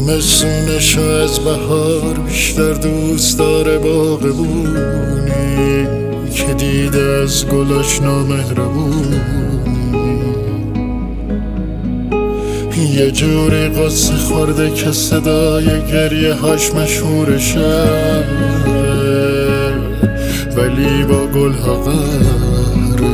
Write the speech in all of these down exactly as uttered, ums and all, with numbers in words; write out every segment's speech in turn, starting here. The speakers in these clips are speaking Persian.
زمستونشو از بهار بیشتر دوست داره باغبونی که دیده از گلاش نامهربونی. یه جوری قصه خورده که صدای گریه هاش مشهور شهره، ولی با گل ها قهره.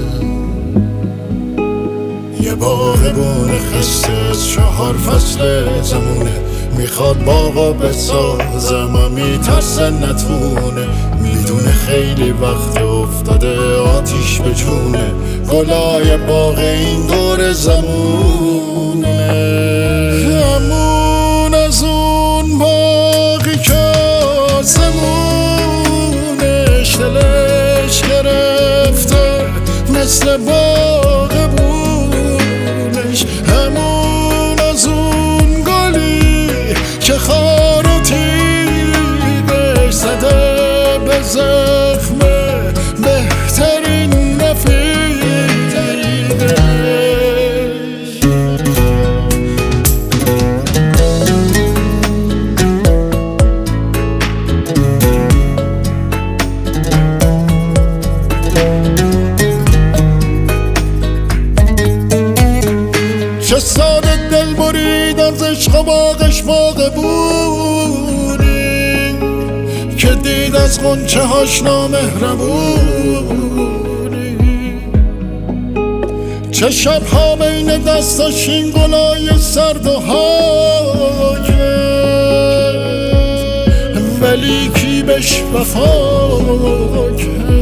یه باغبون خسته از چهار فصل زمونه، میخواد باغا بسازم و میترسه نتونه. میدونه خیلی وقت افتاده آتیش به جونه، گلای باغ این دور زمونه. همون از اون باغی که آسمونش دلش گرفته مثل باغبونش. همون از اون گلی که خار و تیغش زده به زخم بهترین رفیقش. چه ساده دل برید از عشق و باغش باغبونی که دید از غنچه هاش نامهربونی. چه شبها بین دستاش این گلای سرد و هاکه، ولی کی بهش وفا کرد؟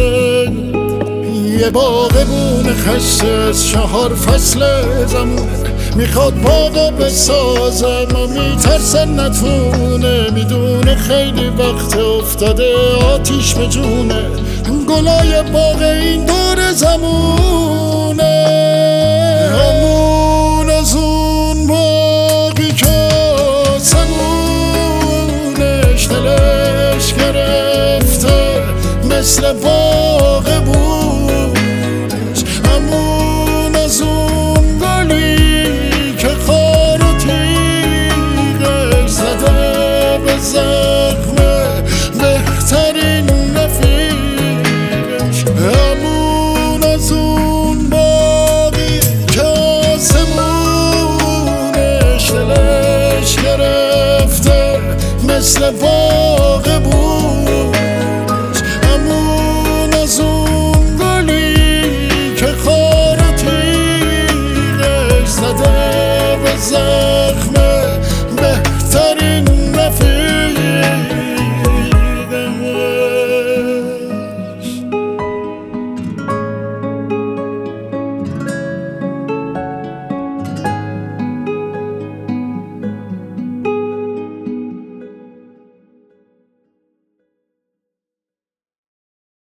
یه باغبون خسته از چهار فصل زمونه، میخواد باغا بسازم و میترسه نتونه. میدونه خیلی وقت افتاده آتیش به جونه، گلای باغ این دور زمونه. همون از اون باغی که آسمونش دلش گرفته مثل باغبونش. همون از اون گلی که خار و تیغش زده به زخم بهترین رفیقش. همون از اون باغی که آسمونش دلش گرفته مثل باغ